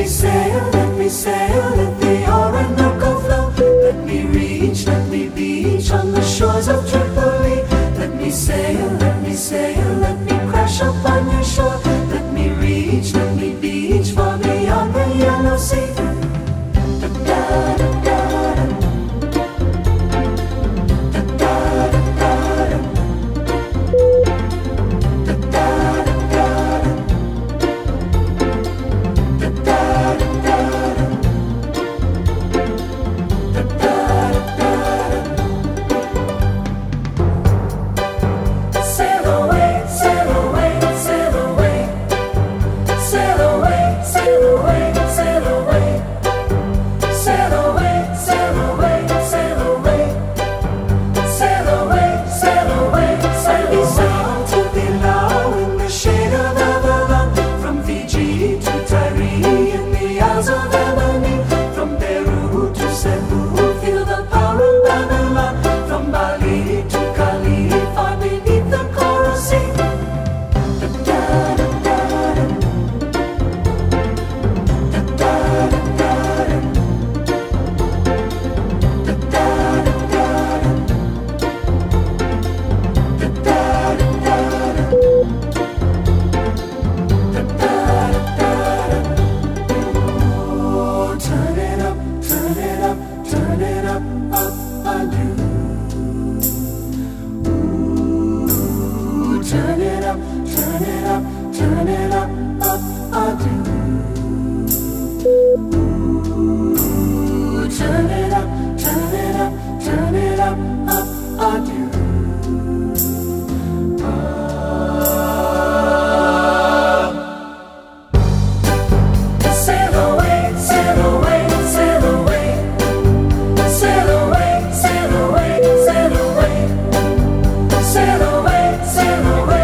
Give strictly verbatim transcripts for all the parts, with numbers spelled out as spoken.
sail, let me sail, let the Orinoco flow. Let me reach, let me beach on the shores of Tripoli. Let me sail, let me sail, let me crash upon your shore. Let me reach, let me beach far beyond the yellow sea. Da, da, da, da. Turn it up, turn it up, turn it up, up, I do. Ooh, turn it up, turn it up, turn it up, up, I do. Ah. Sail away, sail away, sail away, sail away, sail away, sail away, sail away, sail away.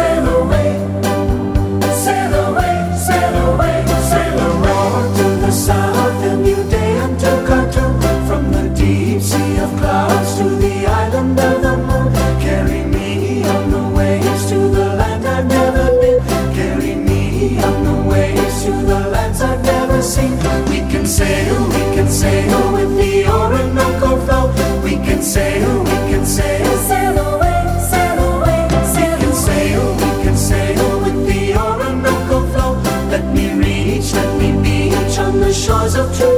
Clouds to the island of the moon. Carry me on the waves to the land I've never been. Carry me on the waves to the lands I've never seen. We can sail, we can sail with the Orinoco flow. We can sail, we can sail, sail away, sail away, sail. We can sail, we can sail with the Orinoco flow. Let me reach, let me beach on the shores of Tripoli.